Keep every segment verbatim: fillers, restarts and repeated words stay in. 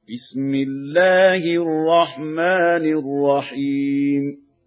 بسم الله الرحمن الرحيم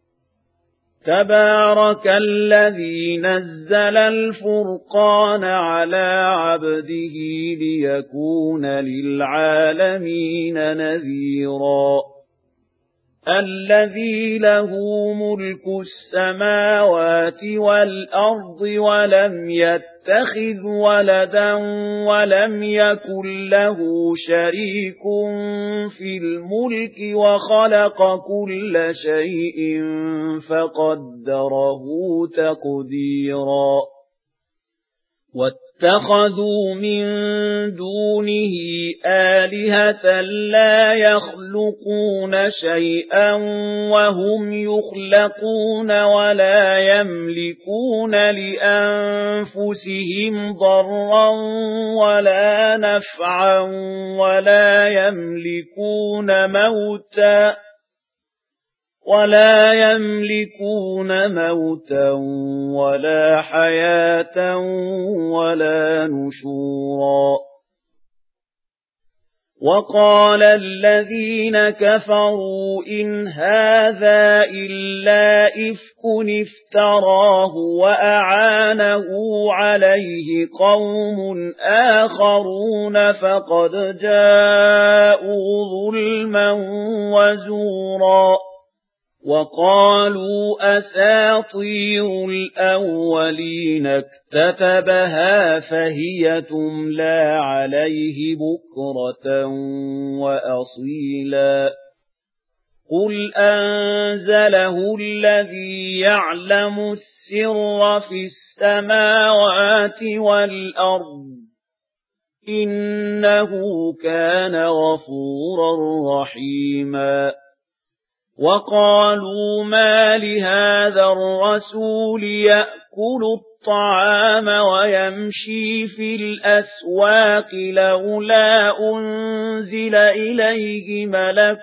تبارك الذي نزل الفرقان على عبده ليكون للعالمين نذيرا الذي له ملك السماوات والأرض ولم يتخذ ولدا ولم يكن له شريك في الملك وخلق كل شيء فقدره تقديرا واتخذوا من دونه آلهة لا يخلقون شيئا وهم يخلقون ولا يملكون لأنفسهم ضرا ولا نفعا ولا يملكون موتا ولا يملكون موتا ولا حياة ولا نشورا وقال الذين كفروا إن هذا إلا إفك افتراه وأعانه عليه قوم آخرون فقد جاءوا ظلما وزورا وقالوا أساطير الأولين اكتتبها فهي تملى عليه بكرة وأصيلا قل أنزله الذي يعلم السر في السماوات والأرض إنه كان غفورا رحيما وقالوا ما لهذا الرسول يأكل الطعام ويمشي في الأسواق لولا أنزل إليه ملك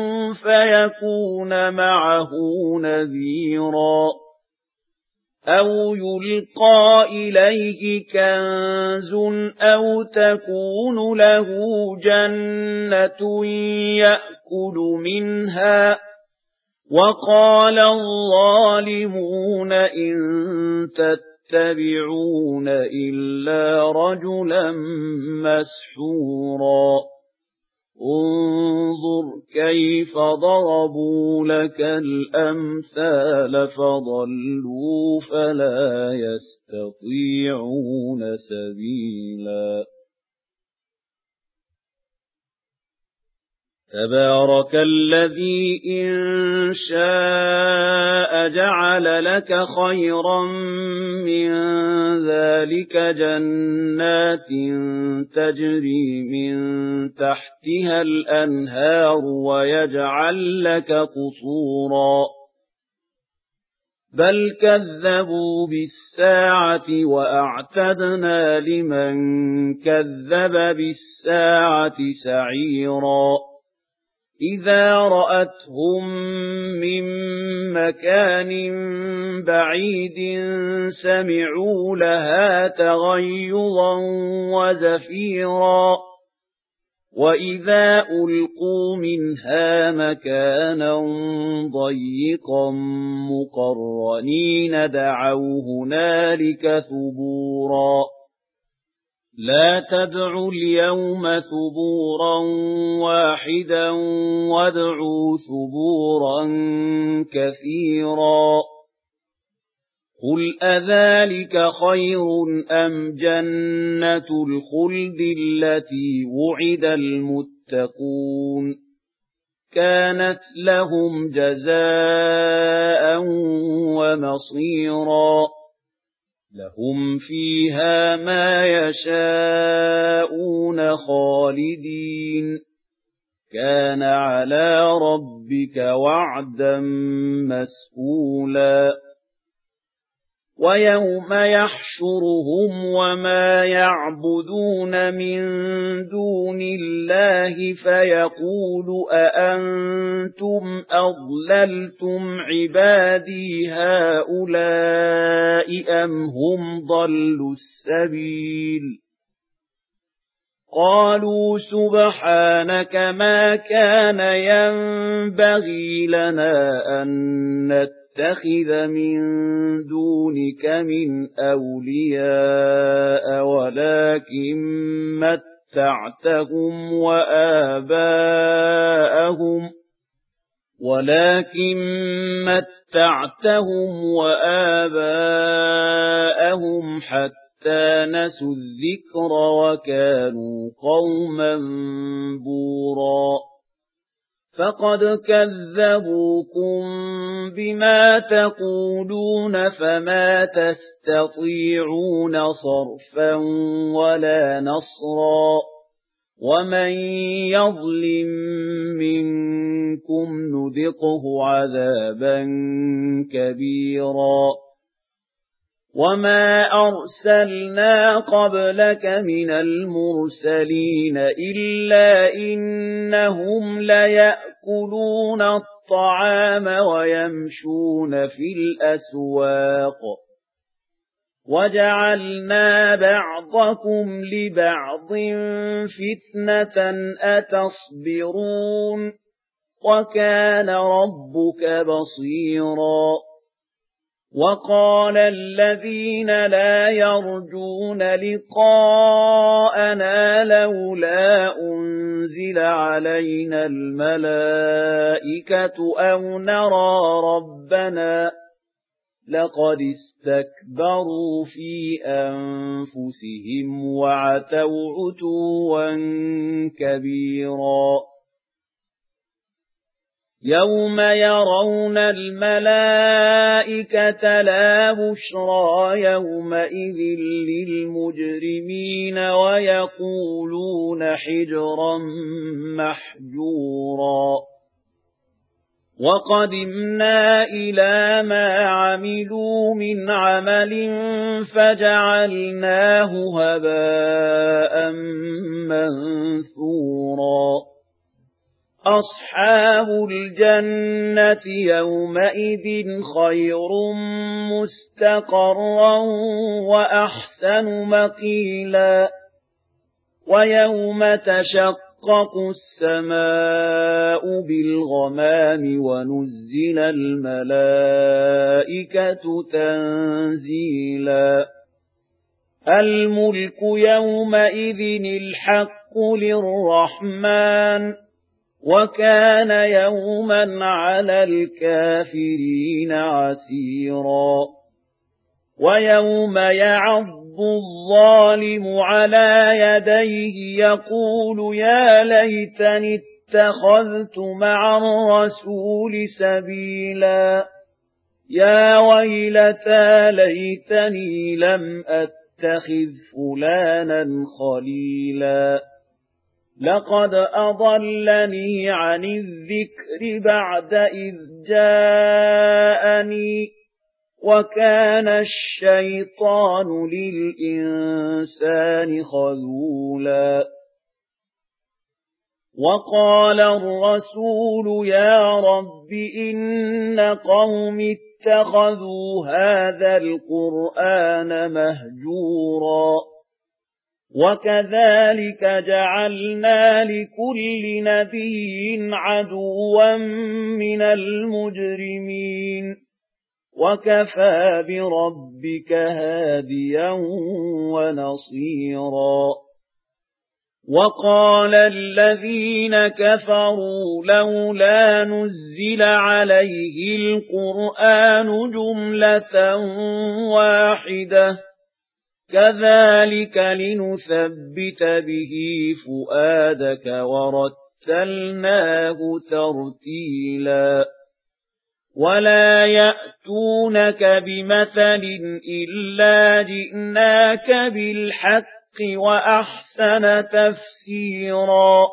فيكون معه نذيرا أو يلقى إليه كنز أو تكون له جنة يأكل منها وقال الظالمون إن تتبعون إلا رجلا مسحورا انظر كيف ضربوا لك الأمثال فضلوا فلا يستطيعون سبيلا تبارك الذي إن شاء جعل لك خيرا من ذلك جنات تجري من تحتها الأنهار ويجعل لك قصورا بل كذبوا بالساعة وأعتدنا لمن كذب بالساعة سعيرا إذا رأتهم من مكان بعيد سمعوا لها تغيظا وزفيرا وإذا ألقوا منها مكانا ضيقا مقرنين دعوا هنالك ثبورا لا تدعوا اليوم ثبورا واحدا وادعوا ثبورا كثيرا قل أذلك خير أم جنة الخلد التي وعد المتقون كانت لهم جزاء ومصيرا لهم فيها ما يشاءون خالدين كان على ربك وعدا مسئولا ويوم يحشرهم وما يعبدون من دون الله فيقول أأنتم أضللتم عبادي هؤلاء أم هم ضلوا السبيل قالوا سبحانك ما كان ينبغي لنا أن نتخذ من دونك من أولياء ولكن متعتهم وآباءهم ولكن متعتهم وآباءهم حتى نسوا الذكر وكانوا قوما بورا فقد كذبوكم بما تقولون فما تستطيعون صرفا ولا نصرا ومن يظلم منكم نذقه عذابا كبيرا وما أرسلنا قبلك من المرسلين إلا إنهم ليأكلون الطعام ويمشون في الأسواق وجعلنا بعضكم لبعض فتنة أتصبرون وكان ربك بصيرا وقال الذين لا يرجون لقاءنا لولا أنزل علينا الملائكة أو نرى ربنا لقد استكبروا في أنفسهم وعتوا عتوا كبيرا يوم يرون الملائكة لا بشرى يومئذ للمجرمين ويقولون حجرا محجورا وقدمنا إلى ما عملوا من عمل فجعلناه هباء منثورا أصحاب الجنة يومئذ خير مستقرا وأحسن مقيلا ويوم تشقق السماء بالغمام ونزل الملائكة تنزيلا الملك يومئذ الحق للرحمن وكان يوما على الكافرين عسيرا ويوم يعض الظالم على يديه يقول يا ليتني اتخذت مع الرسول سبيلا يا ويلتى ليتني لم أتخذ فلانا خليلا لقد أضلني عن الذكر بعد إذ جاءني وكان الشيطان للإنسان خذولا وقال الرسول يا رب إن قوم اتخذوا هذا القرآن مهجورا وكذلك جعلنا لكل نبي عدوا من المجرمين وكفى بربك هاديا ونصيرا وقال الذين كفروا لولا نزل عليه القرآن جملة واحدة كذلك لنثبت به فؤادك ورتلناه ترتيلا ولا يأتونك بمثل إلا جئناك بالحق وأحسن تفسيرا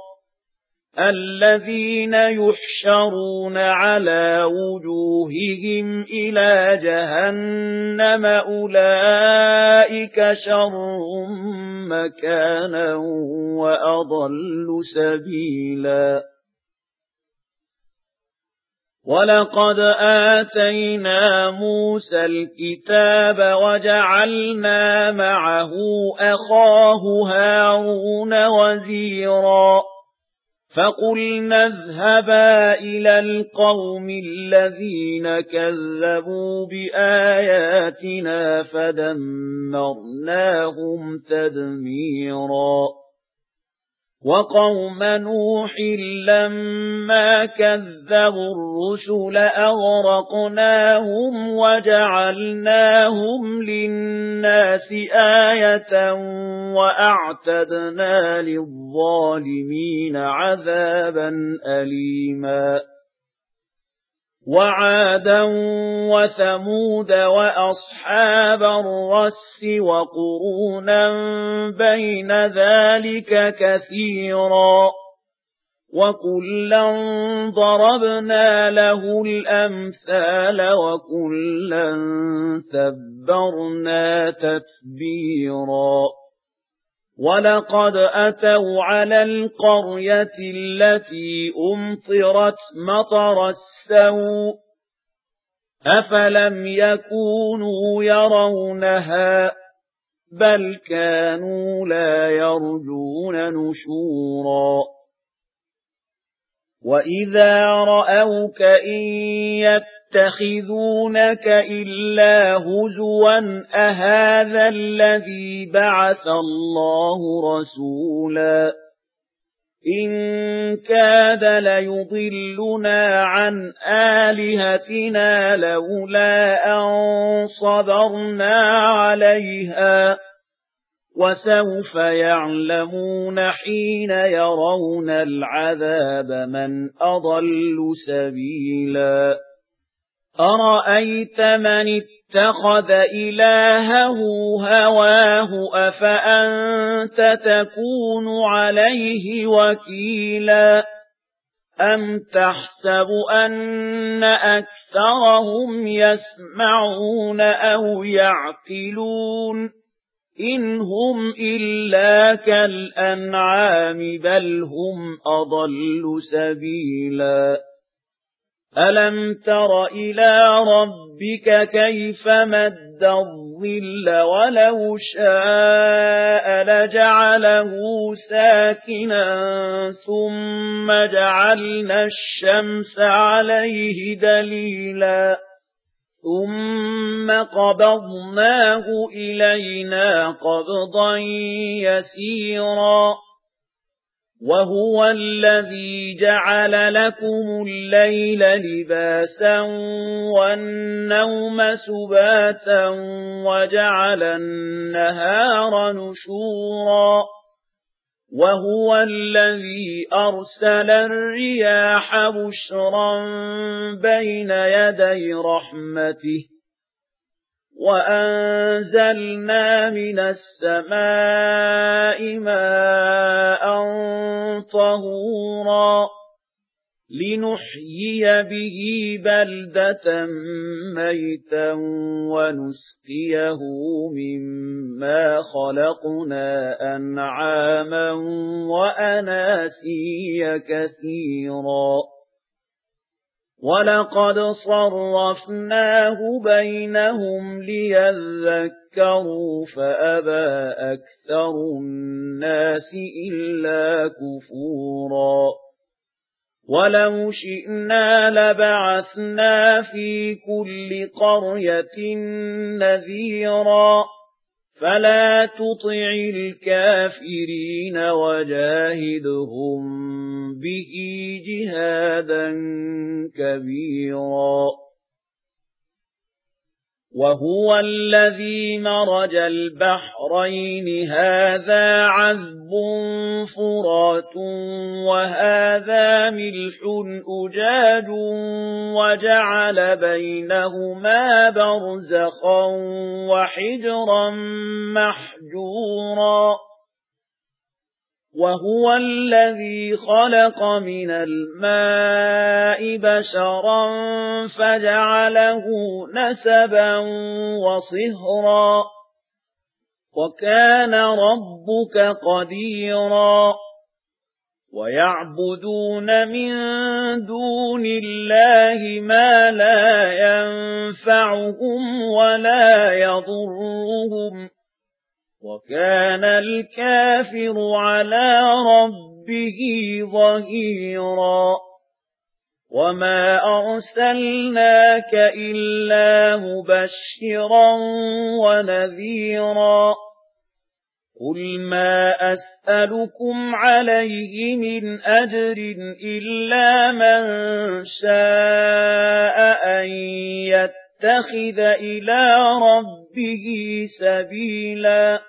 الذين يحشرون على وجوههم إلى جهنم أولئك شر مكانا وأضل سبيلا وَلَقَدْ آتَيْنَا مُوسَى الْكِتَابَ وَجَعَلْنَا مَعَهُ أَخَاهُ هَارُونَ وَزِيرًا فَقُلْنَا اذْهَبَا إِلَى الْقَوْمِ الَّذِينَ كَذَّبُوا بِآيَاتِنَا فَدَمَّرْنَاهُمْ تَدْمِيرًا وَقَوْمَ نُوحٍ لَمَّا كَذَّبُوا الرُّسُلَ أَغْرَقْنَاهُمْ وَجَعَلْنَاهُمْ لِلنَّاسِ آيَةً وَأَعْتَدْنَا لِلظَّالِمِينَ عَذَابًا أَلِيمًا وَعَادًا وَثَمُودَ وَأَصْحَابَ الرَّسِّ وَقُرُونًا بَيْنَ ذَلِكَ كَثِيرًا وَكُلًّا ضَرَبْنَا لَهُ الْأَمْثَالَ وَكُلًّا تَبَّرْنَا تَتْبِيرًا وَلَقَدْ أَتَوْا عَلَى الْقَرْيَةِ الَّتِي أُمْطِرَتْ مَطَرَ السَّوْءِ أَفَلَمْ يَكُونُوا يَرَوْنَهَا بَلْ كَانُوا لَا يَرْجُونَ نُشُورًا وَإِذَا رَأَوْكَ إِن يَتَّخِذُونَكَ إِلَّا هُزُوًا أَهَذَا الَّذِي بَعَثَ اللَّهُ رَسُولًا إِن كَادَ لَيُضِلُّنَا عَن آلِهَتِنَا لَوْلَا أَن صَبَرْنَا عَلَيْهَا وَسَوْفَ يَعْلَمُونَ حِينَ يَرَوْنَ الْعَذَابَ مَنْ أَضَلُّ سَبِيلًا أَرَأَيْتَ مَنِ اتَّخَذَ إِلَٰهَهُ هَوَاهُ أَفَأَنتَ تَكُونُ عَلَيْهِ وَكِيلًا أَمْ تَحْسَبُ أَنَّ أَكْثَرَهُمْ يَسْمَعُونَ أَوْ يَعْقِلُونَ إِنْ هُمْ إِلَّا كَالْأَنْعَامِ بَلْ هُمْ أَضَلُّ سَبِيلًا أَلَمْ تَرَ إِلَى رَبِّكَ كَيْفَ مَدَّ الظِّلَّ وَلَوْ شَاءَ لَجَعَلَهُ سَاكِنًا ثُمَّ جَعَلْنَا الشَّمْسَ عَلَيْهِ دَلِيلًا ثُمَّ قَبَضْنَاهُ إِلَيْنَا قَبْضًا يَسِيرًا وَهُوَ الَّذِي جَعَلَ لَكُمُ اللَّيْلَ لِبَاسًا وَالنَّوْمَ سُبَاتًا وَجَعَلَ النَّهَارَ نُشُورًا وَهُوَ الَّذِي أَرْسَلَ الرِّيَاحَ بُشْرًا بَيْنَ يَدَيْ رَحْمَتِهِ وَأَنزَلْنَا مِنَ السَّمَاءِ مَاءً طَهُورًا لِنُحْيِيَ بِهِ بَلْدَةً مَيْتًا وَنُسْقِيَهُ مِمَّا خَلَقْنَا أَنْعَامًا وَأَنَاسِيَّ كَثِيرًا وَلَقَدْ صَرَّفْنَاهُ بَيْنَهُمْ لِيَذَّكَّرُوا فَأَبَى أَكْثَرُ النَّاسِ إِلَّا كُفُورًا وَلَوْ شِئْنَا لَبَعَثْنَا فِي كُلِّ قَرْيَةٍ نَذِيرًا فَلَا تُطِعِ الْكَافِرِينَ وَجَاهِدْهُم بِهِ جِهَادًا كَبِيرًا وَهُوَ الَّذِي مَرَجَ الْبَحْرَيْنِ هَذَا عَذْبٌ فُرَاتٌ وَهَذَا مِلْحٌ أُجَاجٌ وَجَعَلَ بَيْنَهُمَا بَرْزَخًا وَحِجْرًا مَحْجُورًا وَهُوَ الَّذِي خَلَقَ مِنَ الْمَاءِ بَشَرًا فَجَعَلَهُ نَسَبًا وَصِهْرًا وَكَانَ رَبُّكَ قَدِيرًا ويعبدون من دون الله ما لا ينفعهم ولا يضرهم وكان الكافر على ربه ظهيرا وما أرسلناك إلا مبشرا ونذيرا قل ما أسألكم عليه من أجر إلا من شاء أن يتخذ إلى ربه سبيلا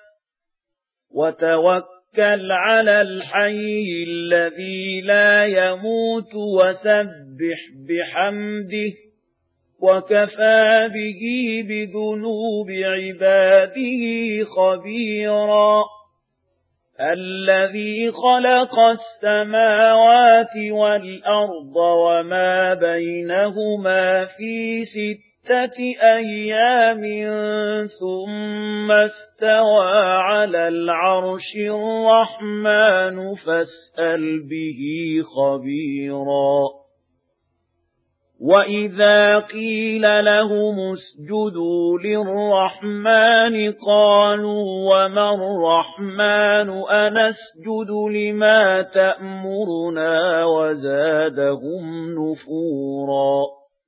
وتوكل على الحي الذي لا يموت وسبح بحمده وكفى به بذنوب عباده خبيرا الذي خلق السماوات والأرض وما بينهما في ستة أيام ثم استوى على العرش الرحمن فاسأل به خبيرا وإذا قيل لهم اسجدوا للرحمن قالوا وما الرحمن أنسجد لما تأمرنا وزادهم نفورا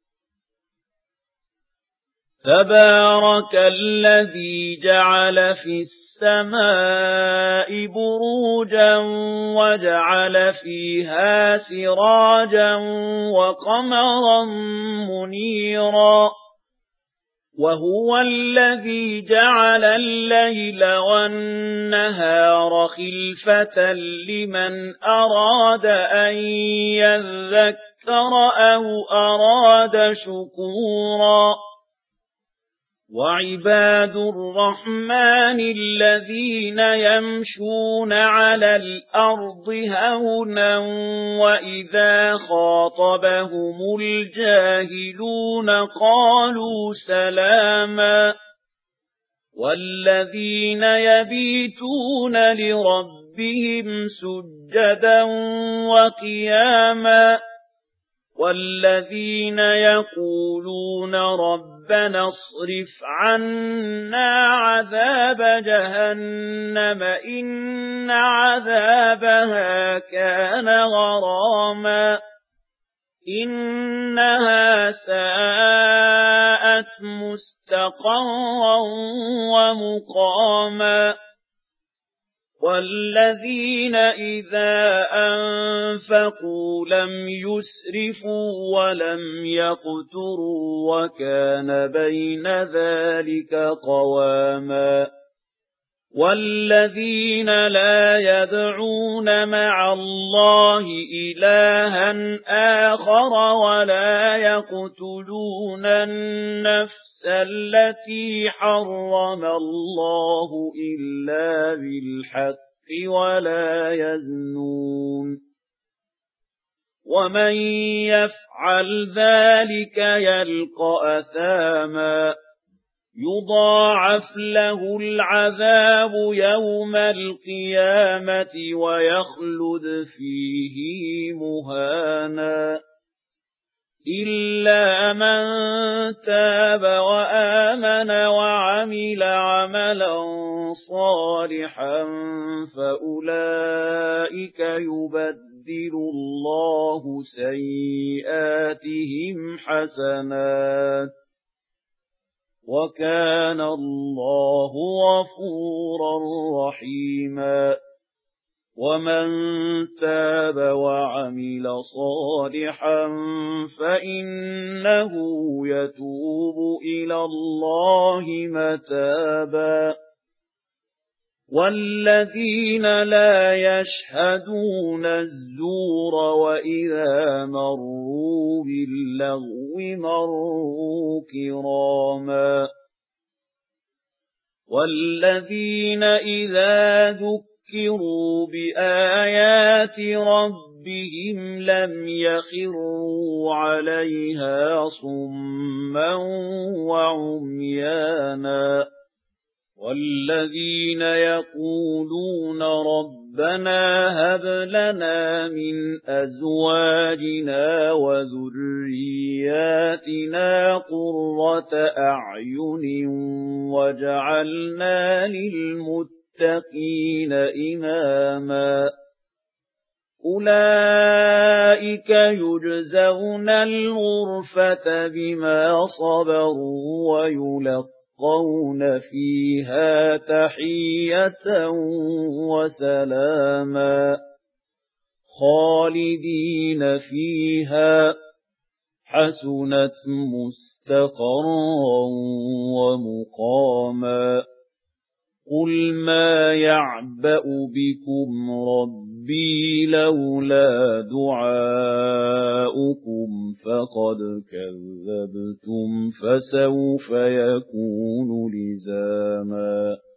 تبارك الذي جعل في السماء بروجا وجعل فيها سراجا وقمرا منيرا وهو الذي جعل الليل والنهار خلفة لمن أراد أن يذكر أو أراد شكورا وعباد الرحمن الذين يمشون على الأرض هونا وإذا خاطبهم الجاهلون قالوا سلاما والذين يبيتون لربهم سجدا وقياما والذين يقولون ربنا اصرف عنا عذاب جهنم إن عذابها كان غراما إنها ساءت مستقرا ومقاما والذين إذا أنفقوا لم يسرفوا ولم يقتروا وكان بين ذلك قواما والذين لا يدعون مع الله إلها آخر ولا يقتلون النفس التي حرم الله إلا بالحق ولا يزنون ومن يفعل ذلك يلقى أثاما يضاعف له العذاب يوم القيامة ويخلد فيه مهانا إلا من تاب وآمن وعمل عملا صالحا فأولئك يبدل الله سيئاتهم حسنات وكان الله غفورا رحيما ومن تاب وعمل صالحا فإنه يتوب إلى الله متابا والذين لا يشهدون الزور وإذا مروا باللغو مروا كراما والذين إذا ذكروا بآيات ربهم لم يخروا عليها صما وعميانا والذين يقولون ربنا هب لنا من أزواجنا وذرياتنا قرة أعين واجعلنا للمتقين إماما أولئك يجزون الغرفة بما صبروا ويلقون فيها تحية وسلاما خالدين فيها حسنت مستقرا ومقاما قل ما يعبأ بكم ربي لولا دعاؤكم فقد كذبتم فسوف يكون لزاما